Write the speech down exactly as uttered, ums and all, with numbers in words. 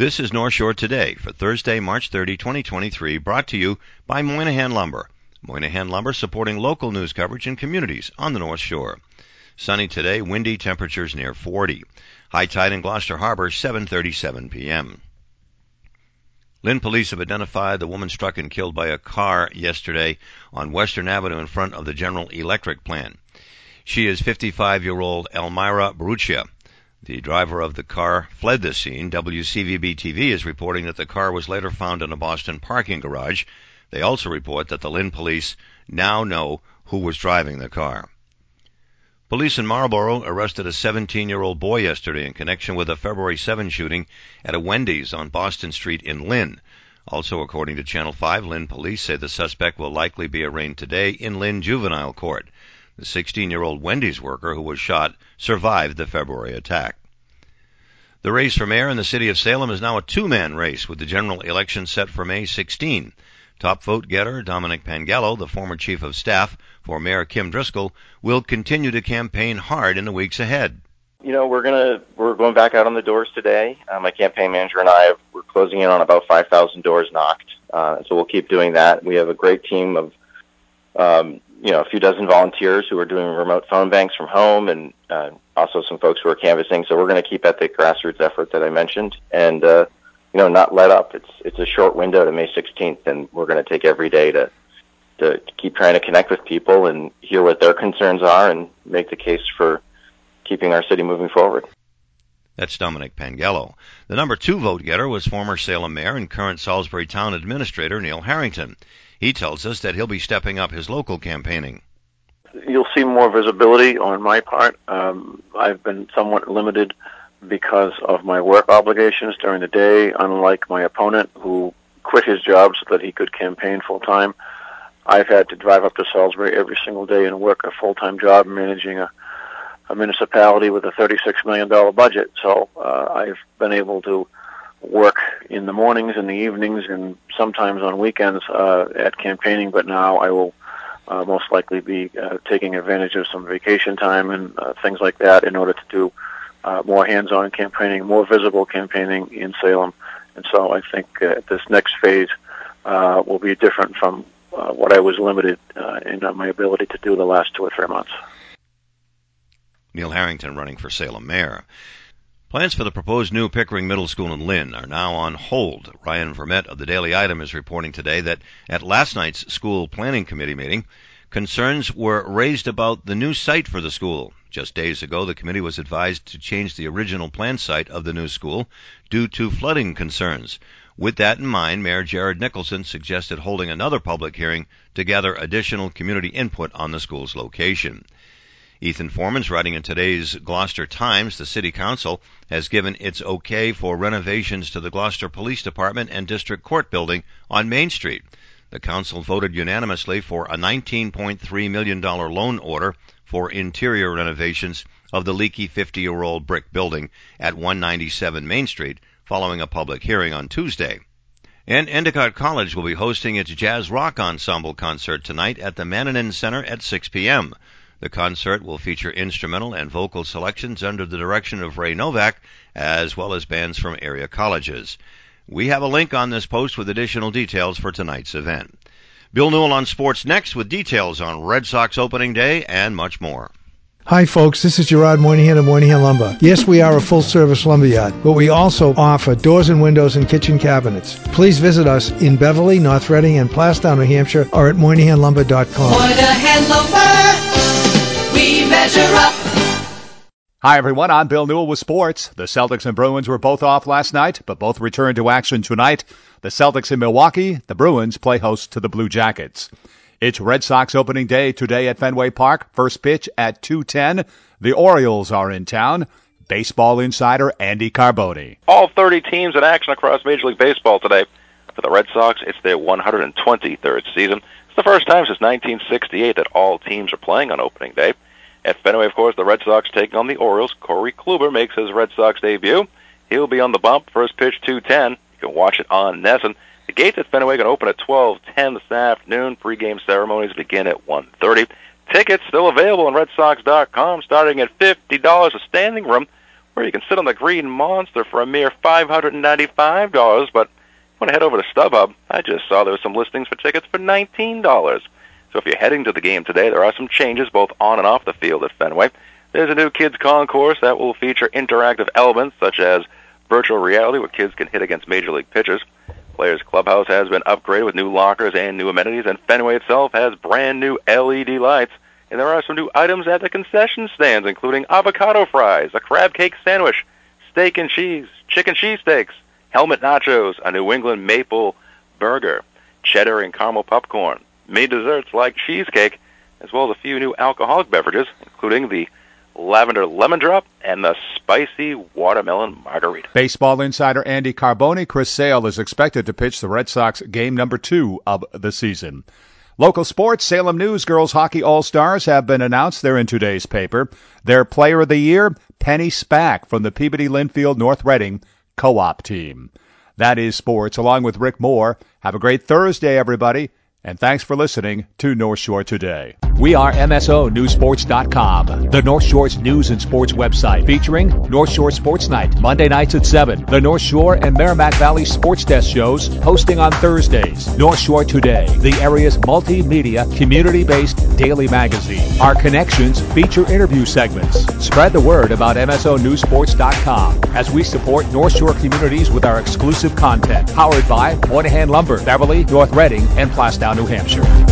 This is North Shore Today for Thursday, March thirtieth, twenty twenty-three, brought to you by Moynihan Lumber. Moynihan Lumber supporting local news coverage in communities on the North Shore. Sunny today, windy, temperatures near forty. High tide in Gloucester Harbor, seven thirty-seven p.m. Lynn police have identified the woman struck and killed by a car yesterday on Western Avenue in front of the General Electric plant. She is fifty-five-year-old Elmira Baruchia. The driver of the car fled the scene. W C V B T V is reporting that the car was later found in a Boston parking garage. They also report that the Lynn police now know who was driving the car. Police in Marlborough arrested a seventeen-year-old boy yesterday in connection with a February seventh shooting at a Wendy's on Boston Street in Lynn. Also, according to Channel five, Lynn police say the suspect will likely be arraigned today in Lynn Juvenile Court. The sixteen-year-old Wendy's worker who was shot survived the February attack. The race for mayor in the city of Salem is now a two-man race with the general election set for May sixteenth. Top vote getter Dominic Pangallo, the former chief of staff for Mayor Kim Driscoll, will continue to campaign hard in the weeks ahead. You know, we're gonna we're going back out on the doors today. Uh, my campaign manager and I have, we're closing in on about five thousand doors knocked. Uh, so we'll keep doing that. We have a great team of um, you know, a few dozen volunteers who are doing remote phone banks from home, and uh, also some folks who are canvassing. So we're going to keep at the grassroots effort that I mentioned, and uh, you know, not let up. It's it's a short window to May sixteenth, and we're going to take every day to to keep trying to connect with people and hear what their concerns are, and make the case for keeping our city moving forward. That's Dominic Pangallo. The number two vote getter was former Salem mayor and current Salisbury Town administrator Neil Harrington. He tells us that he'll be stepping up his local campaigning. You'll see more visibility on my part. Um, I've been somewhat limited because of my work obligations during the day, unlike my opponent who quit his job so that he could campaign full-time. I've had to drive up to Salisbury every single day and work a full-time job managing a, a municipality with a thirty-six million dollars budget. So uh, I've been able to work in the mornings and the evenings and sometimes on weekends uh, at campaigning, but now I will uh, most likely be uh, taking advantage of some vacation time and uh, things like that in order to do uh, more hands-on campaigning, more visible campaigning in Salem. And so I think uh, this next phase uh, will be different from uh, what I was limited uh, in uh, my ability to do the last two or three months. Neil Harrington running for Salem mayor. Plans for the proposed new Pickering Middle School in Lynn are now on hold. Ryan Vermette of the Daily Item is reporting today that at last night's school planning committee meeting, concerns were raised about the new site for the school. Just days ago, the committee was advised to change the original plan site of the new school due to flooding concerns. With that in mind, Mayor Jared Nicholson suggested holding another public hearing to gather additional community input on the school's location. Ethan Foreman's writing in today's Gloucester Times, the City Council has given its okay for renovations to the Gloucester Police Department and District Court building on Main Street. The Council voted unanimously for a nineteen point three million dollars loan order for interior renovations of the leaky fifty-year-old brick building at one ninety-seven Main Street following a public hearing on Tuesday. And Endicott College will be hosting its Jazz Rock Ensemble concert tonight at the Mannanen Center at six p.m. The concert will feature instrumental and vocal selections under the direction of Ray Novak, as well as bands from area colleges. We have a link on this post with additional details for tonight's event. Bill Newell on Sports next with details on Red Sox opening day and much more. Hi folks, this is Gerard Moynihan of Moynihan Lumber. Yes, we are a full-service lumberyard, but we also offer doors and windows and kitchen cabinets. Please visit us in Beverly, North Reading, and Plastown, New Hampshire, or at moynihan lumber dot com. Moynihan Lumber, we measure up. Hi everyone, I'm Bill Newell with sports. The Celtics and Bruins were both off last night, but both returned to action tonight. The Celtics in Milwaukee, the Bruins play host to the Blue Jackets. It's Red Sox opening day today at Fenway Park. First pitch at two ten. The Orioles are in town. Baseball insider Andy Carboni. All thirty teams in action across Major League Baseball today. For the Red Sox, it's their one hundred twenty-third season. It's the first time since nineteen sixty-eight that all teams are playing on opening day. At Fenway, of course, the Red Sox taking on the Orioles. Corey Kluber makes his Red Sox debut. He'll be on the bump. First pitch two ten. You can watch it on NESN. The gates at Fenway can open at twelve ten this afternoon. Pre-game ceremonies begin at one thirty. Tickets still available on Red Sox dot com, starting at fifty dollars a standing room, or where you can sit on the Green Monster for a mere five hundred ninety-five dollars, but when I head over to StubHub, I just saw there were some listings for tickets for nineteen dollars. So if you're heading to the game today, there are some changes both on and off the field at Fenway. There's a new kids concourse that will feature interactive elements such as virtual reality where kids can hit against major league pitchers. Players Clubhouse has been upgraded with new lockers and new amenities, and Fenway itself has brand new L E D lights. And there are some new items at the concession stands, including avocado fries, a crab cake sandwich, steak and cheese, chicken cheesesteaks, helmet nachos, a New England maple burger, cheddar and caramel popcorn, mini desserts like cheesecake, as well as a few new alcoholic beverages, including the lavender lemon drop and the spicy watermelon margarita. Baseball insider Andy Carboni, Chris Sale is expected to pitch the Red Sox game number two of the season. Local sports, Salem News Girls Hockey All-Stars have been announced. They're in today's paper. Their player of the year, Penny Spack from the Peabody Linfield North Reading Co-op team. That is sports, along with Rick Moore. Have a great Thursday, everybody, and thanks for listening to North Shore Today. We are M S O News Sports dot com, the North Shore's news and sports website, featuring North Shore Sports Night, Monday nights at seven. The North Shore and Merrimack Valley Sports Desk shows, hosting on Thursdays. North Shore Today, the area's multimedia, community-based daily magazine. Our connections feature interview segments. Spread the word about M S O News Sports dot com as we support North Shore communities with our exclusive content. Powered by Moynihan Lumber, Beverly, North Reading, and Plastown, New Hampshire.